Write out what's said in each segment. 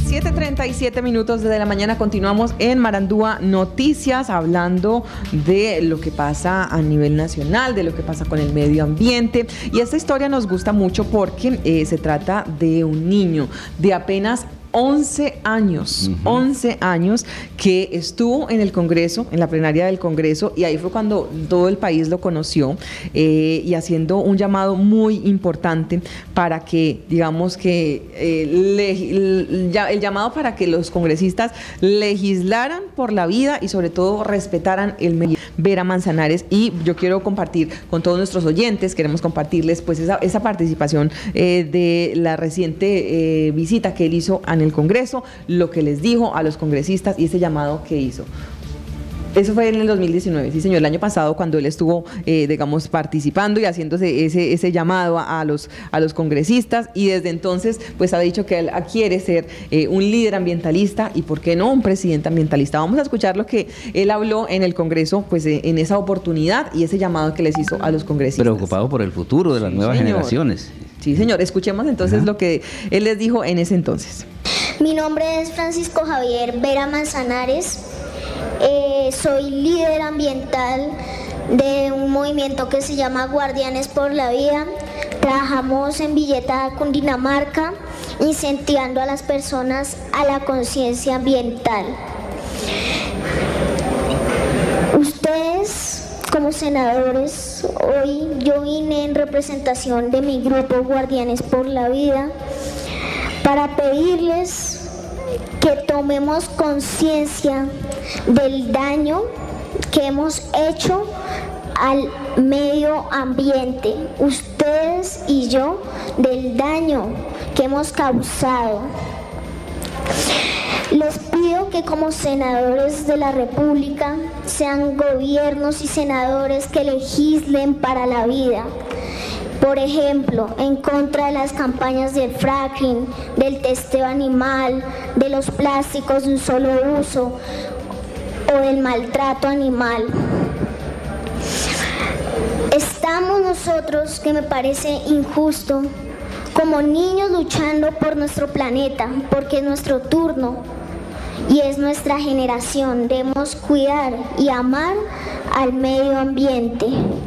7:37 de la mañana, continuamos en Marandúa Noticias hablando de lo que pasa a nivel nacional, de lo que pasa con el medio ambiente, y esta historia nos gusta mucho porque se trata de un niño de apenas 11 años, 11 años, que estuvo en el Congreso, en la plenaria del Congreso, y ahí fue cuando todo el país lo conoció, y haciendo un llamado muy importante para que, digamos que, el llamado para que los congresistas legislaran por la vida y sobre todo respetaran el medio. Vera Manzanares, y yo quiero compartir con todos nuestros oyentes, queremos compartirles pues esa participación de la reciente visita que él hizo en el Congreso, lo que les dijo a los congresistas y ese llamado que hizo. Eso fue en el 2019, sí señor, el año pasado, cuando él estuvo, digamos, participando y haciéndose ese llamado a los congresistas, y desde entonces pues ha dicho que él quiere ser un líder ambientalista y, ¿por qué no, un presidente ambientalista? Vamos a escuchar lo que él habló en el Congreso pues en esa oportunidad y ese llamado que les hizo a los congresistas. Preocupado por el futuro de las nuevas generaciones. Sí señor, escuchemos entonces lo que él les dijo en ese entonces. Mi nombre es Francisco Javier Vera Manzanares. Soy líder ambiental de un movimiento que se llama Guardianes por la Vida. Trabajamos en Villeta, Cundinamarca, incentivando a las personas a la conciencia ambiental. Ustedes, como senadores, hoy yo vine en representación de mi grupo Guardianes por la Vida para pedirles que tomemos conciencia del daño que hemos hecho al medio ambiente, ustedes y yo, del daño que hemos causado. Les pido que como senadores de la República sean gobiernos y senadores que legislen para la vida. Por ejemplo, en contra de las campañas del fracking, del testeo animal, de los plásticos de un solo uso o del maltrato animal. Estamos nosotros, que me parece injusto, como niños luchando por nuestro planeta, porque es nuestro turno y es nuestra generación. Debemos cuidar y amar al medio ambiente.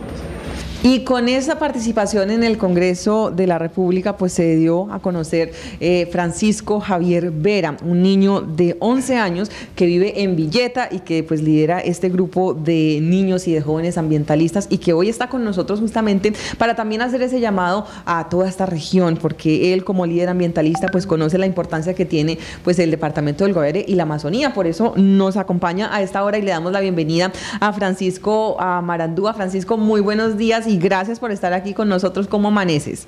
Y con esa participación en el Congreso de la República, pues se dio a conocer Francisco Javier Vera, un niño de 11 años que vive en Villeta y que pues lidera este grupo de niños y de jóvenes ambientalistas, y que hoy está con nosotros justamente para también hacer ese llamado a toda esta región, porque él, como líder ambientalista, pues conoce la importancia que tiene pues el departamento del Guaviare y la Amazonía. Por eso nos acompaña a esta hora y le damos la bienvenida a Francisco, a Marandúa. Francisco, muy buenos días y gracias por estar aquí con nosotros. ¿Cómo amaneces?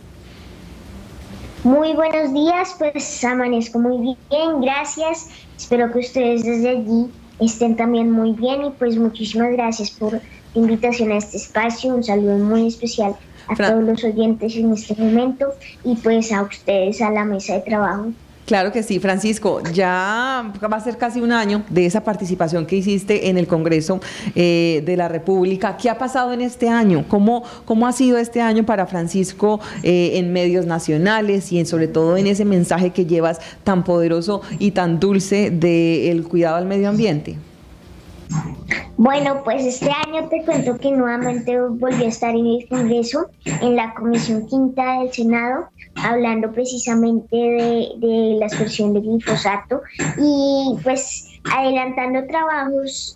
Muy buenos días, pues amanezco muy bien, gracias. Espero que ustedes desde allí estén también muy bien y pues muchísimas gracias por la invitación a este espacio. Un saludo muy especial a todos los oyentes en este momento y pues a ustedes, a la mesa de trabajo. Claro que sí, Francisco, ya va a ser casi un año de esa participación que hiciste en el Congreso de la República. ¿Qué ha pasado en este año? ¿Cómo ha sido este año para Francisco en medios nacionales y sobre todo en ese mensaje que llevas tan poderoso y tan dulce del cuidado al medio ambiente? Bueno, pues este año te cuento que nuevamente volví a estar en el Congreso, en la Comisión Quinta del Senado, hablando precisamente de la aspersión de glifosato y pues adelantando trabajos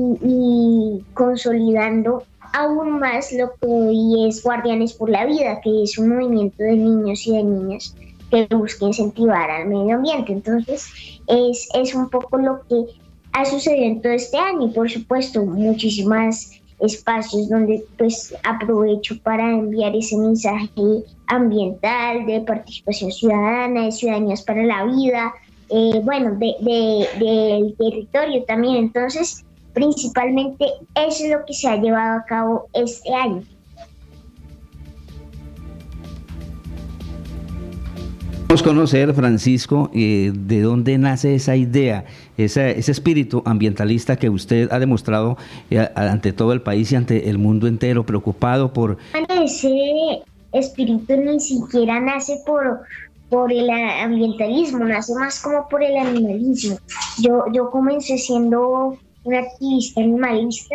y consolidando aún más lo que hoy es Guardianes por la Vida, que es un movimiento de niños y de niñas que busca incentivar al medio ambiente. Entonces es un poco lo que ha sucedido en todo este año y por supuesto muchísimos espacios donde pues aprovecho para enviar ese mensaje ambiental, de participación ciudadana, de ciudadanías para la vida, del territorio también. Entonces, principalmente eso es lo que se ha llevado a cabo este año. Queremos conocer, Francisco, de dónde nace esa idea, ese espíritu ambientalista que usted ha demostrado ante todo el país y ante el mundo entero, preocupado por... Ese espíritu ni siquiera nace por el ambientalismo, nace más como por el animalismo. Yo comencé siendo una activista animalista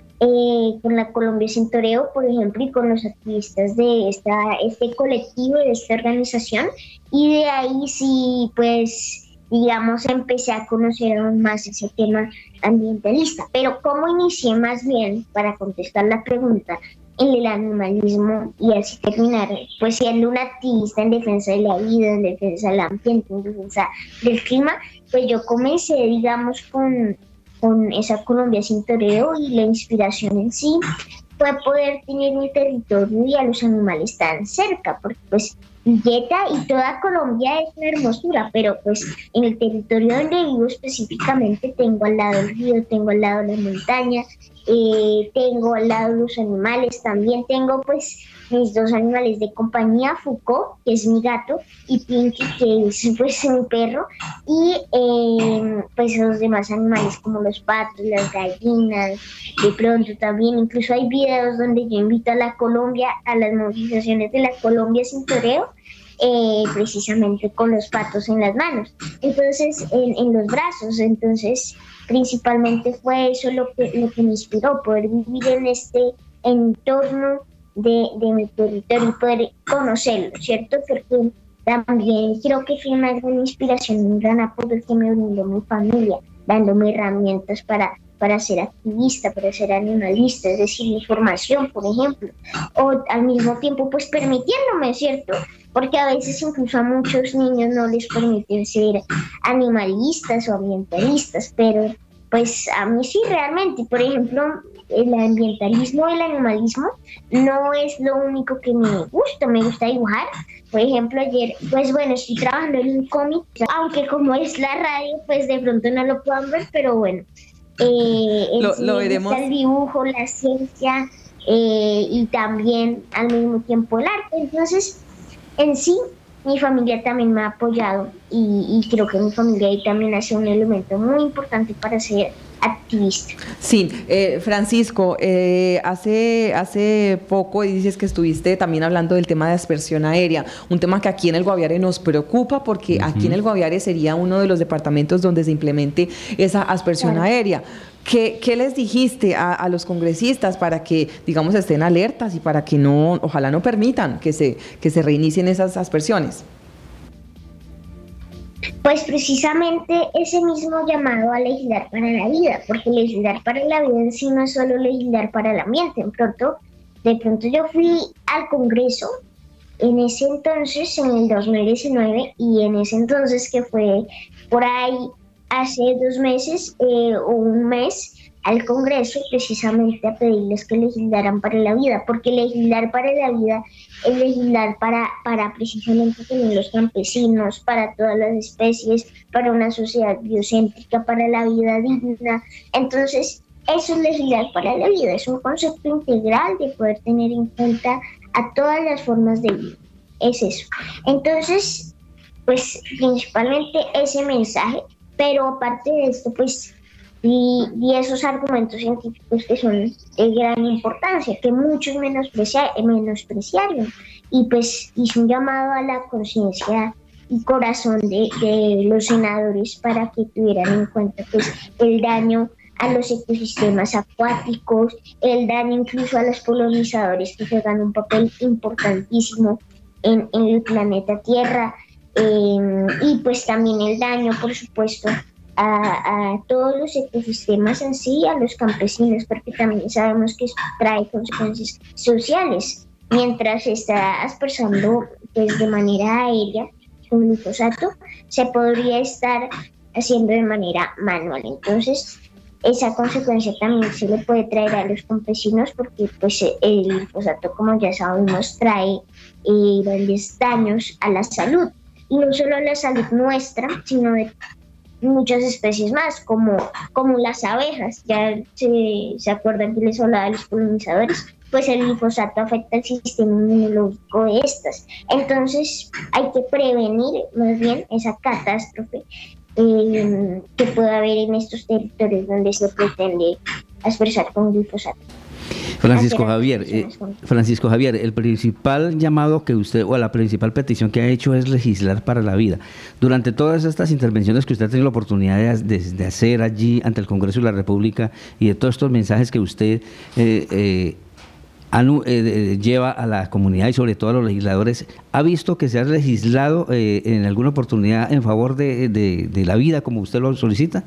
con la Colombia Sin Toreo, por ejemplo, y con los activistas de este colectivo, de esta organización, y de ahí sí, pues, digamos, empecé a conocer aún más ese tema ambientalista. Pero ¿cómo inicié más bien, para contestar la pregunta, en el animalismo y así terminar, pues siendo una activista en defensa de la vida, en defensa del ambiente, en defensa del clima? Pues yo comencé, digamos, con esa Colombia Sin Toreo, y la inspiración en sí fue poder tener un territorio y a los animales tan cerca, porque pues Villeta y toda Colombia es una hermosura, pero pues en el territorio donde vivo específicamente tengo al lado el río, tengo al lado la montaña, tengo al lado los animales, también tengo pues mis dos animales de compañía, Foucault, que es mi gato, y Pinky, que es pues mi perro, y pues los demás animales como los patos, las gallinas, de pronto también, incluso hay videos donde yo invito a la Colombia, a las movilizaciones de la Colombia Sin Toreo, precisamente con los patos en las manos, entonces en los brazos. Entonces principalmente fue eso lo que me inspiró, poder vivir en este entorno de mi territorio y poder conocerlo, ¿cierto? Porque también creo que fue una gran inspiración, un gran apoyo que me brindó mi familia, dándome herramientas para ser activista, para ser animalista, es decir, mi formación, por ejemplo, o al mismo tiempo pues permitiéndome, ¿cierto? Porque a veces incluso a muchos niños no les permiten ser animalistas o ambientalistas, pero pues a mí sí realmente. Por ejemplo, el ambientalismo, el animalismo no es lo único que me gusta dibujar. Por ejemplo, ayer, pues bueno, estoy trabajando en un cómic, aunque como es la radio, pues de pronto no lo puedan ver, pero bueno, lo veremos. El dibujo, la ciencia y también al mismo tiempo el arte. Entonces, en sí, mi familia también me ha apoyado y creo que mi familia ahí también ha sido un elemento muy importante para ser activista. Sí, Francisco, hace poco dices que estuviste también hablando del tema de aspersión aérea, un tema que aquí en el Guaviare nos preocupa porque aquí en el Guaviare sería uno de los departamentos donde se implemente esa aspersión aérea. ¿Qué les dijiste a los congresistas para que, digamos, estén alertas y para que no, ojalá no permitan que se reinicien esas aspersiones? Pues precisamente ese mismo llamado a legislar para la vida, porque legislar para la vida en sí no es solo legislar para el ambiente. De pronto yo fui al Congreso en ese entonces, en el 2019, y en ese entonces, que fue por ahí hace 2 meses o un mes, al Congreso precisamente a pedirles que legislaran para la vida, porque legislar para la vida es legislar para precisamente tener los campesinos, para todas las especies, para una sociedad biocéntrica, para la vida digna. Entonces, eso es legislar para la vida, es un concepto integral de poder tener en cuenta a todas las formas de vida, es eso. Entonces, pues principalmente ese mensaje, pero aparte de esto, pues y esos argumentos científicos que son de gran importancia, que muchos menospreciaron, y pues hizo un llamado a la conciencia y corazón de los senadores para que tuvieran en cuenta pues el daño a los ecosistemas acuáticos, el daño incluso a los polinizadores que juegan un papel importantísimo en el planeta Tierra, y pues también el daño, por supuesto, a todos los ecosistemas en sí, a los campesinos, porque también sabemos que esto trae consecuencias sociales. Mientras se está aspersando pues, de manera aérea un glifosato, se podría estar haciendo de manera manual. Entonces, esa consecuencia también se le puede traer a los campesinos, porque pues, el glifosato, como ya sabemos, trae grandes daños a la salud. Y no solo a la salud nuestra, sino de muchas especies más, como las abejas. Ya se acuerdan que les hablaba de los polinizadores, pues el glifosato afecta el sistema inmunológico de estas. Entonces hay que prevenir más bien esa catástrofe que puede haber en estos territorios donde se pretende aspersar con glifosato. Francisco Javier, el principal llamado que usted, o la principal petición que ha hecho es legislar para la vida. Durante todas estas intervenciones que usted ha tenido la oportunidad de hacer allí ante el Congreso de la República y de todos estos mensajes que usted lleva a la comunidad y sobre todo a los legisladores, ¿ha visto que se ha legislado en alguna oportunidad en favor de la vida como usted lo solicita?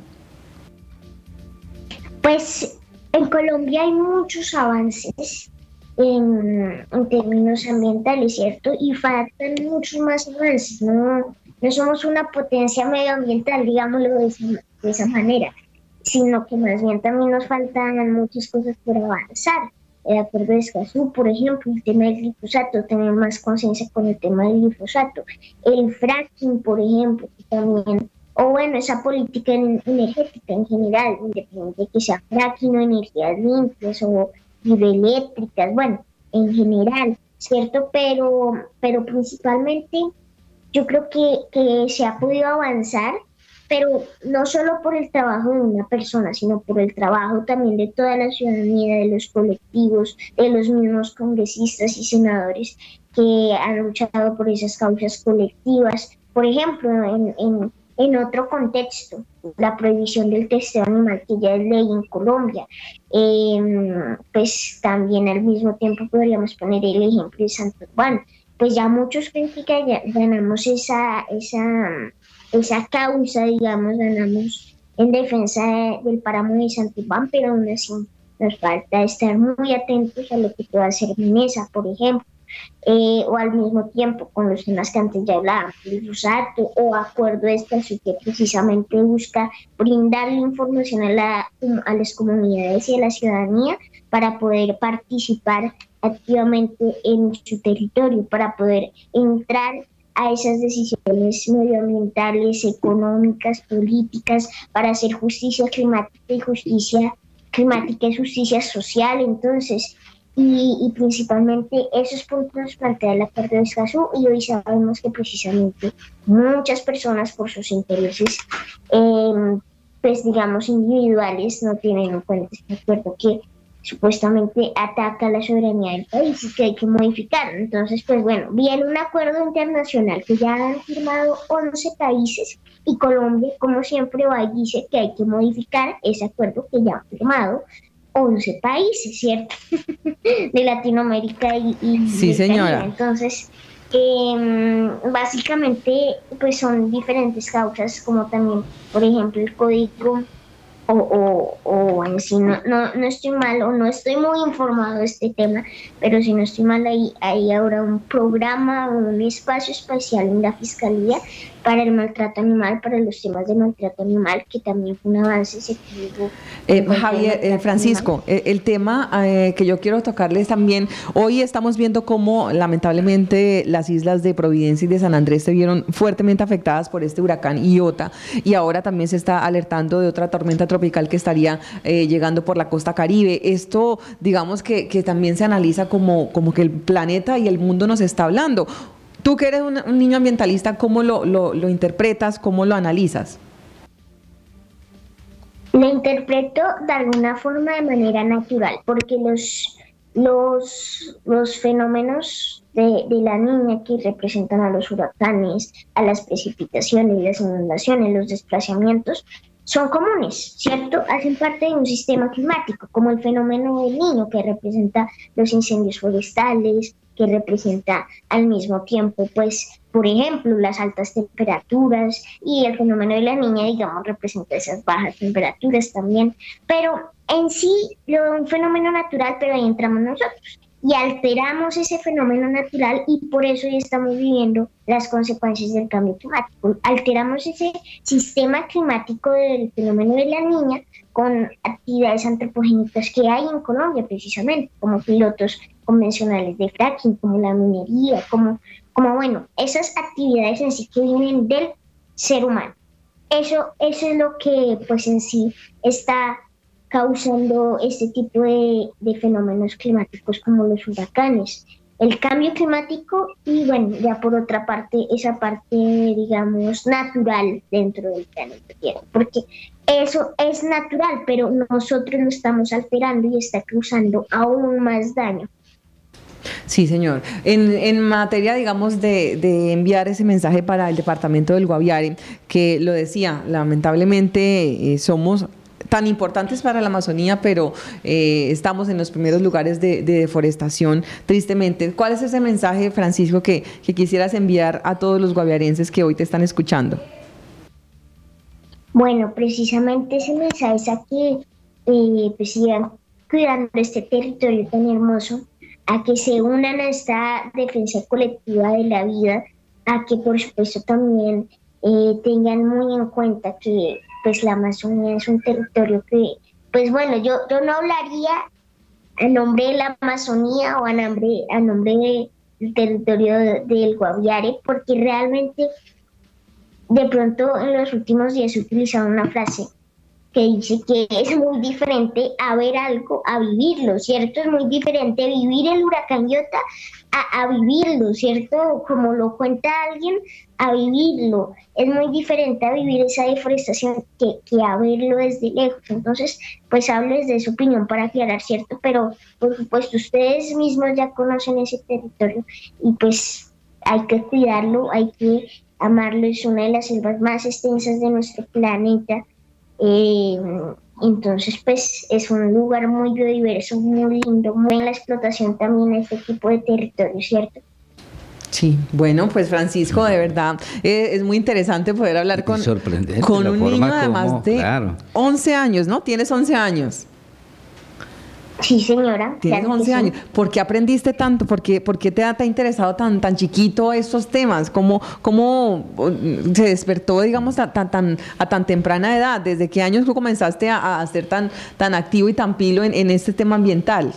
Pues en Colombia hay muchos avances en términos ambientales, ¿cierto? Y faltan muchos más avances, no somos una potencia medioambiental, digámoslo de esa manera, sino que más bien también nos faltan muchas cosas por avanzar. El acuerdo de Escazú, por ejemplo, el tema del glifosato, tener más conciencia con el tema del glifosato. El fracking, por ejemplo, que también, o bueno, esa política energética en general, independiente de que sea fracking o energías limpias o hidroeléctricas, bueno, en general, ¿cierto? Pero principalmente yo creo que se ha podido avanzar, pero no solo por el trabajo de una persona, sino por el trabajo también de toda la ciudadanía, de los colectivos, de los mismos congresistas y senadores que han luchado por esas causas colectivas. Por ejemplo, en otro contexto, la prohibición del testeo animal, que ya es ley en Colombia, pues también al mismo tiempo podríamos poner el ejemplo de Santo Urbano. Pues ya muchos creen que ya ganamos esa causa, digamos, ganamos en defensa del páramo de Santibán, pero aún así nos falta estar muy atentos a lo que pueda hacer Minesa, por ejemplo, o al mismo tiempo con los temas que antes ya hablábamos, el glifosato o acuerdo de Escazú, que precisamente busca brindarle información a las comunidades y a la ciudadanía para poder participar activamente en su territorio, para poder entrar a esas decisiones medioambientales, económicas, políticas, para hacer justicia climática y justicia social. Entonces, y principalmente esos puntos nos plantea el acuerdo de Escazú, y hoy sabemos que precisamente muchas personas por sus intereses, pues digamos individuales, no tienen en cuenta este acuerdo que supuestamente ataca la soberanía del país y que hay que modificar. Entonces, pues bueno, viene un acuerdo internacional que ya han firmado 11 países y Colombia, como siempre, va y dice que hay que modificar ese acuerdo que ya han firmado 11 países, ¿cierto? De Latinoamérica y sí, señora. Entonces, básicamente, pues son diferentes causas, como también, por ejemplo, el código o en sí, no estoy mal o no estoy muy informado de este tema, pero si no estoy mal, hay ahora un programa o un espacio especial en la Fiscalía para el maltrato animal, para los temas de maltrato animal, que también fue un avance efectivo. Javier, Francisco, el tema que yo quiero tocarles también, hoy estamos viendo cómo lamentablemente las islas de Providencia y de San Andrés se vieron fuertemente afectadas por este huracán Iota, y ahora también se está alertando de otra tormenta tropical que estaría llegando por la costa Caribe. Esto, digamos que también se analiza como que el planeta y el mundo nos está hablando. Tú que eres un niño ambientalista, ¿cómo lo interpretas? ¿Cómo lo analizas? Lo interpreto de alguna forma de manera natural, porque los fenómenos de la niña, que representan a los huracanes, a las precipitaciones, las inundaciones, los desplazamientos, son comunes, ¿cierto? Hacen parte de un sistema climático, como el fenómeno del Niño, que representa los incendios forestales, que representa al mismo tiempo, pues, por ejemplo, las altas temperaturas, y el fenómeno de la Niña, digamos, representa esas bajas temperaturas también. Pero en sí, un fenómeno natural, pero ahí entramos nosotros y alteramos ese fenómeno natural, y por eso ya estamos viviendo las consecuencias del cambio climático. Alteramos ese sistema climático del fenómeno de la Niña con actividades antropogénicas que hay en Colombia, precisamente, como pilotos convencionales de fracking, como la minería, como bueno, esas actividades en sí que vienen del ser humano. Eso es lo que pues en sí está causando este tipo de fenómenos climáticos como los huracanes, el cambio climático, y bueno, ya por otra parte, esa parte, digamos, natural dentro del planeta Tierra, porque eso es natural, pero nosotros lo estamos alterando y está causando aún más daño. Sí, señor. En materia, digamos, de enviar ese mensaje para el departamento del Guaviare, que lo decía, lamentablemente somos tan importantes para la Amazonía, pero estamos en los primeros lugares de deforestación, tristemente. ¿Cuál es ese mensaje, Francisco, que quisieras enviar a todos los guaviarenses que hoy te están escuchando? Bueno, precisamente ese mensaje es a que pues sigan cuidando este territorio tan hermoso, a que se unan a esta defensa colectiva de la vida, a que por supuesto también tengan muy en cuenta que pues la Amazonía es un territorio que, pues bueno, yo no hablaría a nombre de la Amazonía o a nombre del territorio del Guaviare, porque realmente de pronto en los últimos días he utilizado una frase que dice que es muy diferente a ver algo, a vivirlo, ¿cierto? Es muy diferente vivir el huracán Iota a vivirlo, ¿cierto? Como lo cuenta alguien, a vivirlo. Es muy diferente a vivir esa deforestación que a verlo desde lejos. Entonces, pues hablo desde su opinión para aclarar, ¿cierto? Pero, por supuesto, ustedes mismos ya conocen ese territorio y pues hay que cuidarlo, hay que amarlo. Es una de las selvas más extensas de nuestro planeta. Entonces pues es un lugar muy biodiverso, muy lindo, muy en la explotación también de este tipo de territorio, ¿cierto? Sí, bueno, pues Francisco, de verdad, es muy interesante poder hablar con un niño además de 11 años, ¿no? Tienes 11 años. Sí, señora. Tienes 11 años. ¿Por qué aprendiste tanto? ¿Por qué te ha interesado tan chiquito estos temas? ¿Cómo se despertó, digamos, a tan temprana edad? ¿Desde qué años tú comenzaste a ser tan activo y tan pilo en este tema ambiental?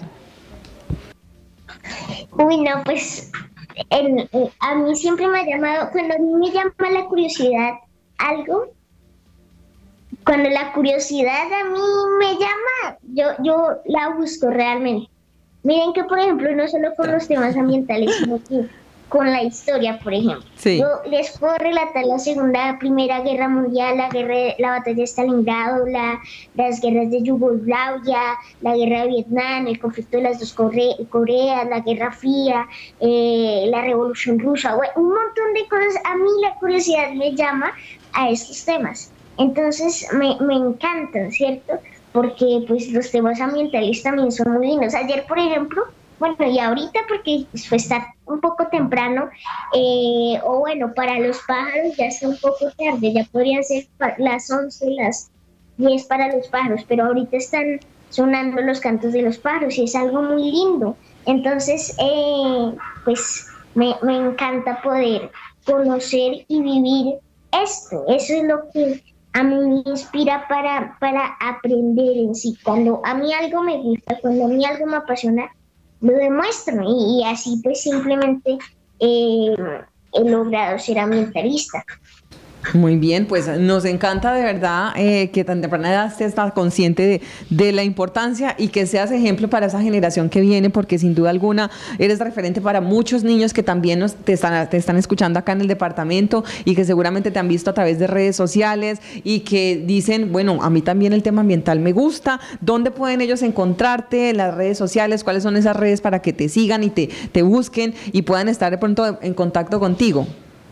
Uy, no, pues a mí siempre me ha llamado, cuando a mí me llama la curiosidad algo, cuando la curiosidad a mí me llama, yo la busco realmente. Miren que, por ejemplo, no solo con los temas ambientales, sino que con la historia, por ejemplo. Sí. Yo les puedo relatar Primera Guerra Mundial, la batalla de Stalingrado, las guerras de Yugoslavia, la guerra de Vietnam, el conflicto de las dos Coreas, la Guerra Fría, la Revolución Rusa, bueno, un montón de cosas. A mí la curiosidad me llama a estos temas. Entonces me encantan, ¿cierto? Porque pues los temas ambientales también son muy lindos. Ayer, por ejemplo, bueno, y ahorita porque pues, está un poco temprano, o bueno, para los pájaros ya está un poco tarde, ya podrían ser las 11, las 10 para los pájaros, pero ahorita están sonando los cantos de los pájaros y es algo muy lindo. Entonces, pues me encanta poder conocer y vivir esto. Eso es lo que a mí me inspira para aprender en sí. Cuando a mí algo me gusta, cuando a mí algo me apasiona, lo demuestro y así pues simplemente he logrado ser ambientalista. Muy bien, pues nos encanta de verdad que tan temprana edad estés tan consciente de la importancia y que seas ejemplo para esa generación que viene, porque sin duda alguna eres referente para muchos niños que también te están escuchando acá en el departamento y que seguramente te han visto a través de redes sociales y que dicen, bueno, a mí también el tema ambiental me gusta. ¿Dónde pueden ellos encontrarte en las redes sociales? ¿Cuáles son esas redes para que te sigan y te busquen y puedan estar de pronto en contacto contigo?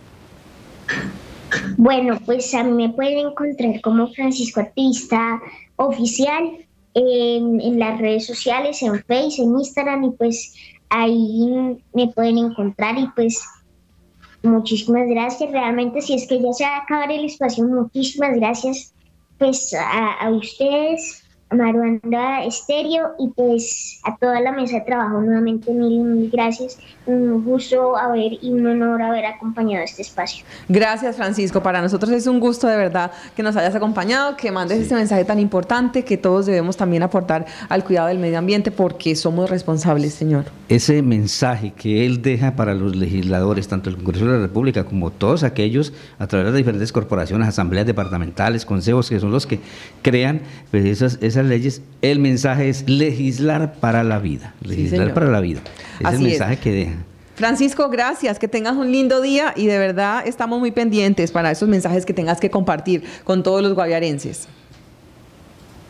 Bueno, pues a mí me pueden encontrar como Francisco Activista Oficial en las redes sociales, en Facebook, en Instagram, y pues ahí me pueden encontrar y pues muchísimas gracias. Realmente, si es que ya se va a acabar el espacio, muchísimas gracias pues a ustedes, a Maruanda Estéreo y pues a toda la mesa de trabajo. Nuevamente mil gracias, un gusto y un honor haber acompañado este espacio. Gracias, Francisco, para nosotros es un gusto de verdad que nos hayas acompañado, que mandes este mensaje tan importante, que todos debemos también aportar al cuidado del medio ambiente porque somos responsables, señor. Ese mensaje que él deja para los legisladores, tanto el Congreso de la República como todos aquellos a través de las diferentes corporaciones, asambleas departamentales, consejos, que son los que crean pues, esas leyes, el mensaje es legislar para la vida, legislar para la vida. Es el mensaje que deja. Francisco, gracias, que tengas un lindo día y de verdad estamos muy pendientes para esos mensajes que tengas que compartir con todos los guaviarenses.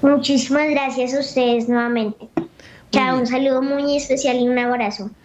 Muchísimas gracias a ustedes nuevamente. Chao, un saludo muy especial y un abrazo.